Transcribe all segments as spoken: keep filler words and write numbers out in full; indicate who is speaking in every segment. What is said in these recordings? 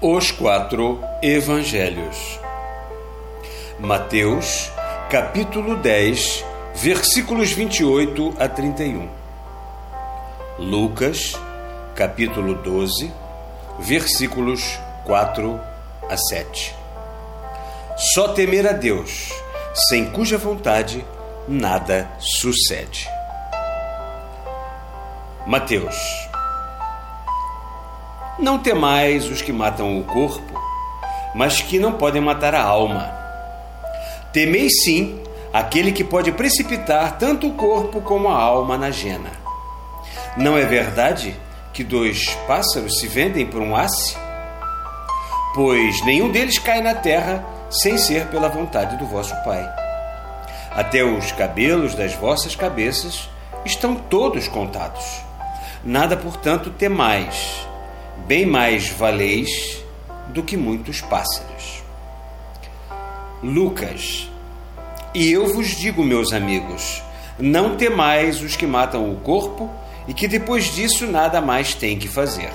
Speaker 1: Os quatro Evangelhos. Mateus, capítulo dez, versículos vinte e oito a trinta e um. Lucas, capítulo doze, versículos quatro a sete. Só temer a Deus, sem cuja vontade nada sucede. Mateus. Não temais os que matam o corpo, mas que não podem matar a alma. Temei sim aquele que pode precipitar tanto o corpo como a alma na jena. Não é verdade que dois pássaros se vendem por um asse? Pois nenhum deles cai na terra sem ser pela vontade do vosso Pai. Até os cabelos das vossas cabeças estão todos contados. Nada, portanto, temais. Bem mais valeis do que muitos pássaros. Lucas. E eu vos digo, meus amigos, não temais os que matam o corpo e que depois disso nada mais têm que fazer.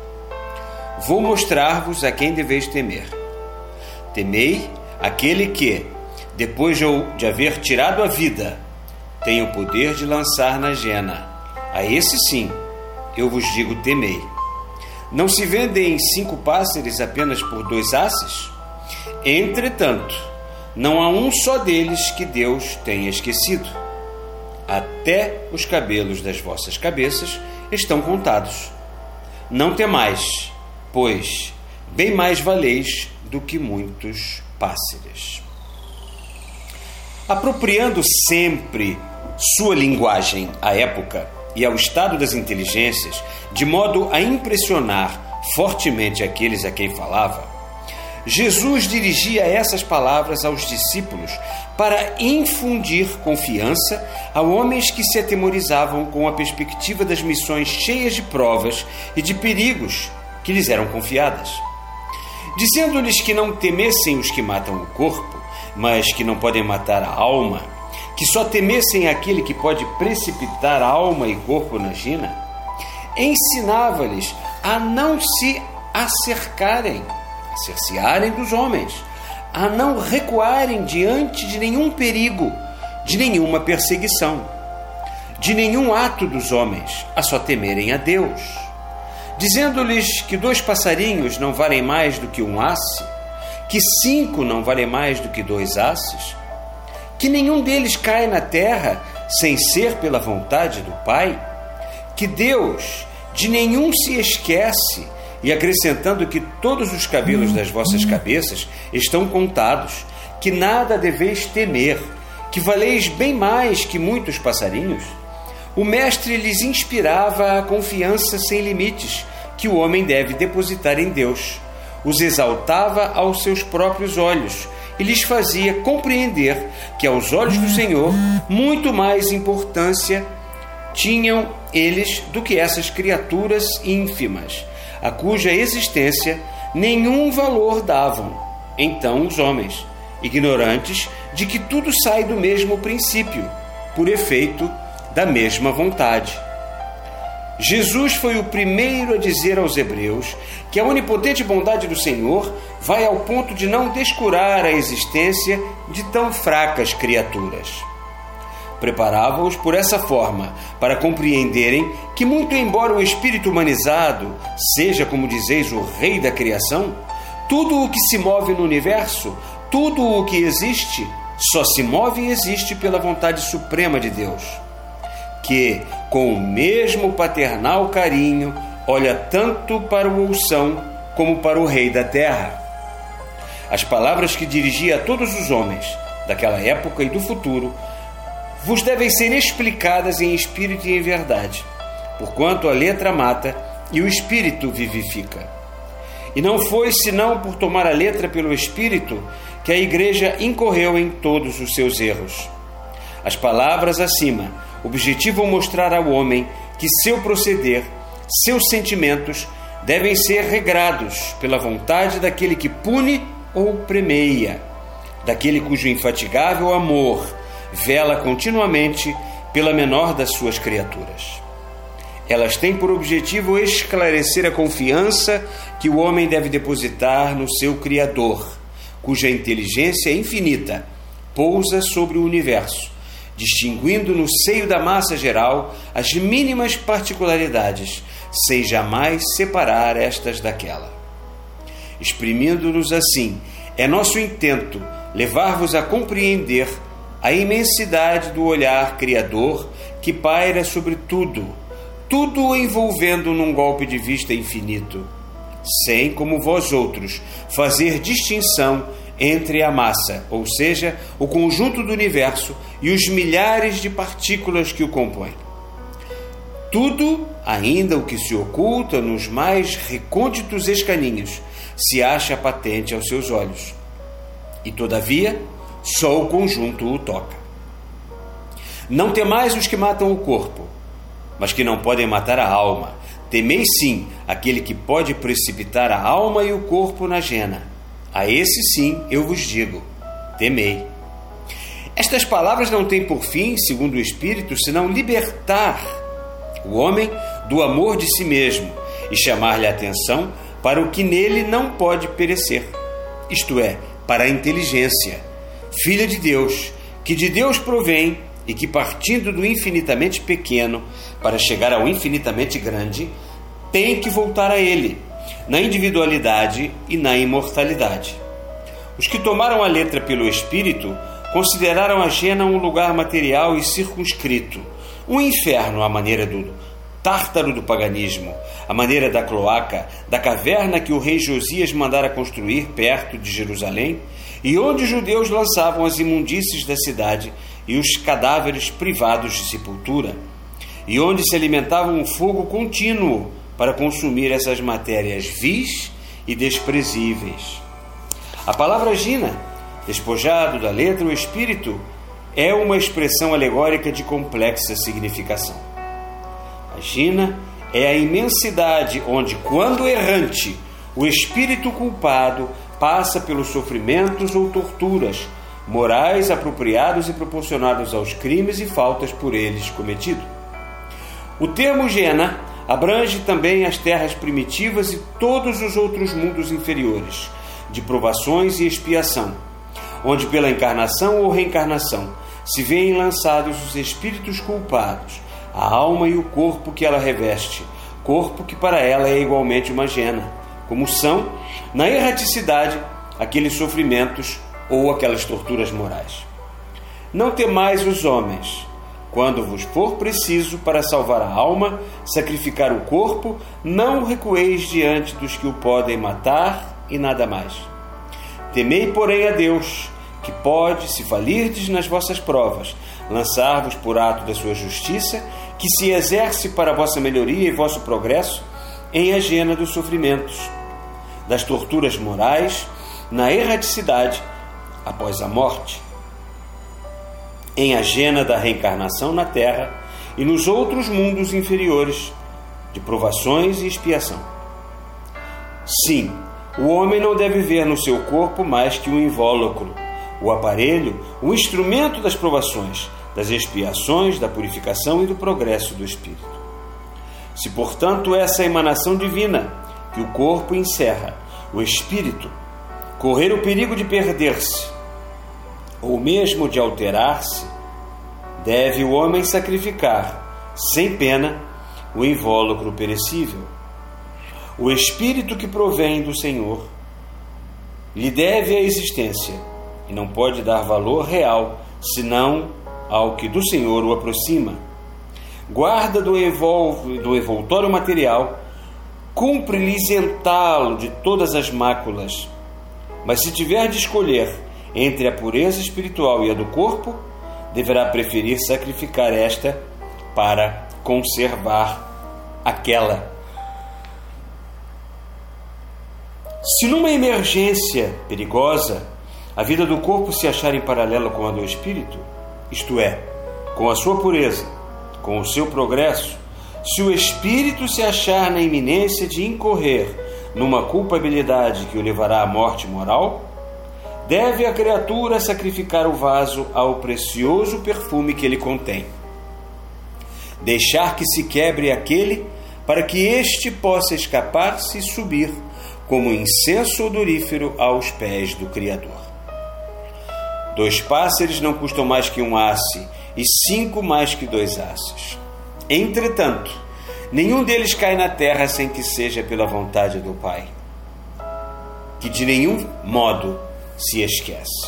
Speaker 1: Vou mostrar-vos a quem deveis temer. Temei aquele que, depois de haver tirado a vida, tem o poder de lançar na jena. A esse sim, eu vos digo, temei. Não se vendem cinco pássaros apenas por dois asses? Entretanto, não há um só deles que Deus tenha esquecido. Até os cabelos das vossas cabeças estão contados. Não temais, pois bem mais valeis do que muitos pássaros. Apropriando sempre sua linguagem à época e ao estado das inteligências, de modo a impressionar fortemente aqueles a quem falava, Jesus dirigia essas palavras aos discípulos para infundir confiança a homens que se atemorizavam com a perspectiva das missões cheias de provas e de perigos que lhes eram confiadas. Dizendo-lhes que não temessem os que matam o corpo, mas que não podem matar a alma, que só temessem aquele que pode precipitar alma e corpo na jena, ensinava-lhes a não se acercarem, a cercearem dos homens, a não recuarem diante de nenhum perigo, de nenhuma perseguição, de nenhum ato dos homens, a só temerem a Deus. Dizendo-lhes que dois passarinhos não valem mais do que um asse, que cinco não valem mais do que dois asses, que nenhum deles cai na terra sem ser pela vontade do Pai, que Deus de nenhum se esquece, e acrescentando que todos os cabelos das vossas cabeças estão contados, que nada deveis temer, que valeis bem mais que muitos passarinhos, o Mestre lhes inspirava a confiança sem limites que o homem deve depositar em Deus, os exaltava aos seus próprios olhos, e lhes fazia compreender que, aos olhos do Senhor, muito mais importância tinham eles do que essas criaturas ínfimas, a cuja existência nenhum valor davam. Então os homens, ignorantes de que tudo sai do mesmo princípio, por efeito da mesma vontade. Jesus foi o primeiro a dizer aos hebreus que a onipotente bondade do Senhor vai ao ponto de não descurar a existência de tão fracas criaturas. Preparava-os por essa forma para compreenderem que, muito embora o espírito humanizado seja, como dizeis, o rei da criação, tudo o que se move no universo, tudo o que existe, só se move e existe pela vontade suprema de Deus, que, com o mesmo paternal carinho, olha tanto para o oução como para o rei da terra. As palavras que dirigia a todos os homens daquela época e do futuro vos devem ser explicadas em espírito e em verdade, porquanto a letra mata e o espírito vivifica. E não foi senão por tomar a letra pelo espírito que a igreja incorreu em todos os seus erros. As palavras acima objetivam mostrar ao homem que seu proceder, seus sentimentos, devem ser regrados pela vontade daquele que pune ou premeia, daquele cujo infatigável amor vela continuamente pela menor das suas criaturas. Elas têm por objetivo esclarecer a confiança que o homem deve depositar no seu Criador, cuja inteligência infinita pousa sobre o universo, distinguindo no seio da massa geral as mínimas particularidades, sem jamais separar estas daquela. Exprimindo-nos assim, é nosso intento levar-vos a compreender a imensidade do olhar criador que paira sobre tudo, tudo envolvendo num golpe de vista infinito, sem, como vós outros, fazer distinção entre a massa, ou seja, o conjunto do universo, e os milhares de partículas que o compõem. Tudo, ainda o que se oculta nos mais recônditos escaninhos, se acha patente aos seus olhos. E, todavia, só o conjunto o toca. Não temais os que matam o corpo, mas que não podem matar a alma. Temei sim aquele que pode precipitar a alma e o corpo na jena. A esse sim eu vos digo, temei. Estas palavras não têm por fim, segundo o Espírito, senão libertar o homem do amor de si mesmo e chamar-lhe a atenção para o que nele não pode perecer, isto é, para a inteligência, filha de Deus, que de Deus provém e que, partindo do infinitamente pequeno para chegar ao infinitamente grande, tem que voltar a ele, na individualidade e na imortalidade. Os que tomaram a letra pelo Espírito consideraram a jena um lugar material e circunscrito, um inferno à maneira do Tártaro do paganismo, à maneira da cloaca, da caverna que o rei Josias mandara construir perto de Jerusalém, e onde os judeus lançavam as imundícies da cidade e os cadáveres privados de sepultura, e onde se alimentava um fogo contínuo para consumir essas matérias vis e desprezíveis. A palavra jina, despojado da letra ou espírito, é uma expressão alegórica de complexa significação. A jina é a imensidade onde, quando errante, o espírito culpado passa pelos sofrimentos ou torturas morais apropriados e proporcionados aos crimes e faltas por eles cometidos. O termo jena abrange também as terras primitivas e todos os outros mundos inferiores, de provações e expiação, onde pela encarnação ou reencarnação se veem lançados os espíritos culpados, a alma e o corpo que ela reveste, corpo que para ela é igualmente uma jena, como são, na erraticidade, aqueles sofrimentos ou aquelas torturas morais. Não temais os homens, quando vos for preciso para salvar a alma, sacrificar o corpo, não recueis diante dos que o podem matar e nada mais. Temei, porém, a Deus, que pode, se falirdes nas vossas provas, lançar-vos por ato da sua justiça, que se exerce para a vossa melhoria e vosso progresso, em agena dos sofrimentos, das torturas morais, na erraticidade, após a morte, em agena da reencarnação na terra e nos outros mundos inferiores, de provações e expiação. Sim, o homem não deve ver no seu corpo mais que um invólucro, o aparelho, o instrumento das provações, das expiações, da purificação e do progresso do espírito. Se, portanto, essa emanação divina que o corpo encerra, o espírito, correr o perigo de perder-se, ou mesmo de alterar-se, deve o homem sacrificar, sem pena, o invólucro perecível. O espírito que provém do Senhor lhe deve a existência e não pode dar valor real, senão ao que do Senhor o aproxima. Guarda do, evol... do envoltório material, cumpre-lhe isentá-lo de todas as máculas. Mas se tiver de escolher entre a pureza espiritual e a do corpo, deverá preferir sacrificar esta para conservar aquela. Se numa emergência perigosa a vida do corpo se achar em paralelo com a do espírito, isto é, com a sua pureza, com o seu progresso, se o espírito se achar na iminência de incorrer numa culpabilidade que o levará à morte moral, deve a criatura sacrificar o vaso ao precioso perfume que ele contém. deixar que se quebre aquele, para que este possa escapar-se e subir como incenso odorífero aos pés do Criador. Dois pássaros não custam mais que um asse, e cinco mais que dois asses. Entretanto, nenhum deles cai na terra sem que seja pela vontade do Pai, que de nenhum modo se esquece.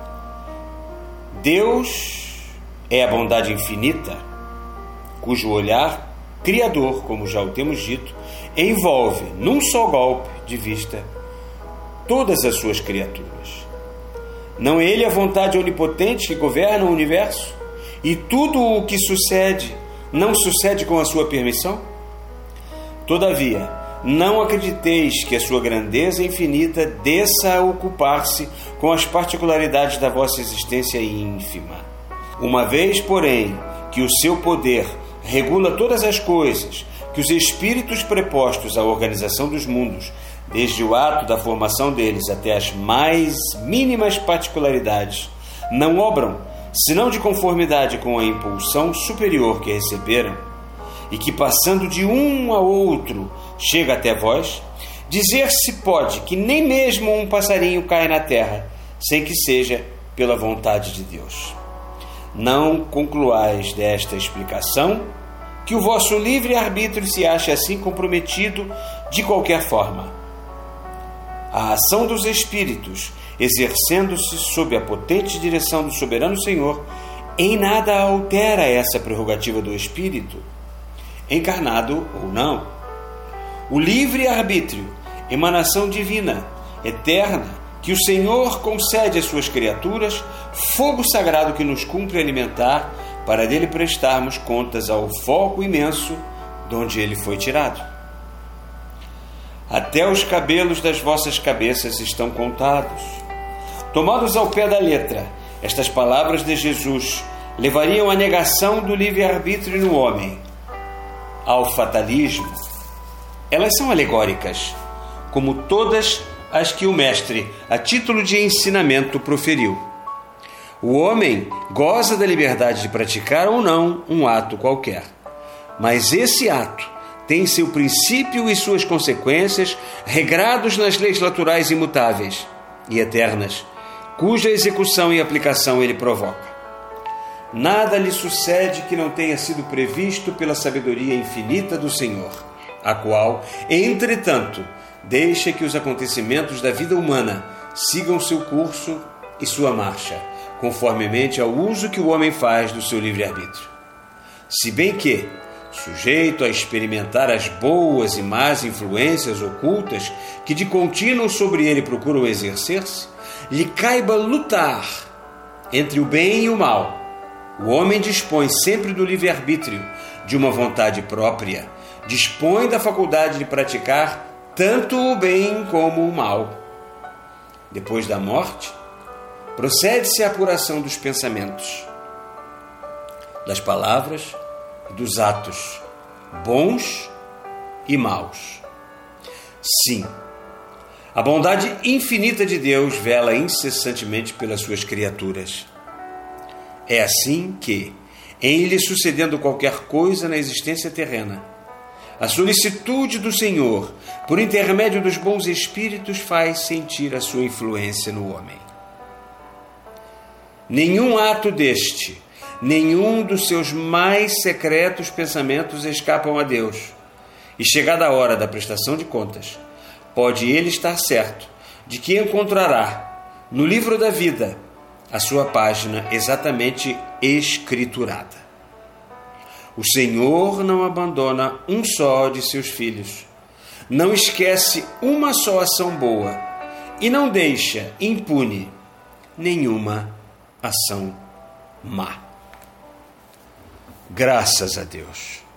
Speaker 1: Deus é a bondade infinita, cujo olhar criador, como já o temos dito, envolve num só golpe de vista todas as suas criaturas. Não é Ele a vontade onipotente que governa o universo? E tudo o que sucede não sucede com a sua permissão? Todavia, não acrediteis que a sua grandeza infinita desça a ocupar-se com as particularidades da vossa existência ínfima. Uma vez, porém, que o seu poder regula todas as coisas, que os espíritos prepostos à organização dos mundos, desde o ato da formação deles até as mais mínimas particularidades, não obram, senão de conformidade com a impulsão superior que receberam, e que passando de um a outro chega até vós, dizer-se pode que nem mesmo um passarinho cai na terra, sem que seja pela vontade de Deus. Não concluais desta explicação que o vosso livre-arbítrio se ache assim comprometido de qualquer forma. A ação dos espíritos, exercendo-se sob a potente direção do soberano Senhor, em nada altera essa prerrogativa do espírito, encarnado ou não. O livre-arbítrio, emanação divina, eterna, que o Senhor concede às suas criaturas, fogo sagrado que nos cumpre alimentar, para dele prestarmos contas ao foco imenso de onde ele foi tirado. Até os cabelos das vossas cabeças estão contados. Tomados ao pé da letra, estas palavras de Jesus levariam à negação do livre-arbítrio no homem, ao fatalismo. Elas são alegóricas, como todas as que o Mestre, a título de ensinamento, proferiu. O homem goza da liberdade de praticar ou não um ato qualquer, mas esse ato tem seu princípio e suas consequências regrados nas leis naturais imutáveis e eternas, cuja execução e aplicação ele provoca. Nada lhe sucede que não tenha sido previsto pela sabedoria infinita do Senhor, a qual, entretanto, deixa que os acontecimentos da vida humana sigam seu curso e sua marcha, conformemente ao uso que o homem faz do seu livre-arbítrio. Se bem que, sujeito a experimentar as boas e más influências ocultas que de contínuo sobre ele procuram exercer-se, lhe caiba lutar entre o bem e o mal. O homem dispõe sempre do livre-arbítrio, de uma vontade própria, dispõe da faculdade de praticar tanto o bem como o mal. Depois da morte, procede-se à apuração dos pensamentos, das palavras e dos atos, bons e maus. Sim, a bondade infinita de Deus vela incessantemente pelas suas criaturas. É assim que, em lhe sucedendo qualquer coisa na existência terrena, a solicitude do Senhor, por intermédio dos bons espíritos, faz sentir a sua influência no homem. Nenhum ato deste, nenhum dos seus mais secretos pensamentos escapam a Deus, e chegada a hora da prestação de contas, pode ele estar certo de que encontrará, no livro da vida, a sua página exatamente escriturada. O Senhor não abandona um só de seus filhos, não esquece uma só ação boa e não deixa impune nenhuma ação má. Graças a Deus.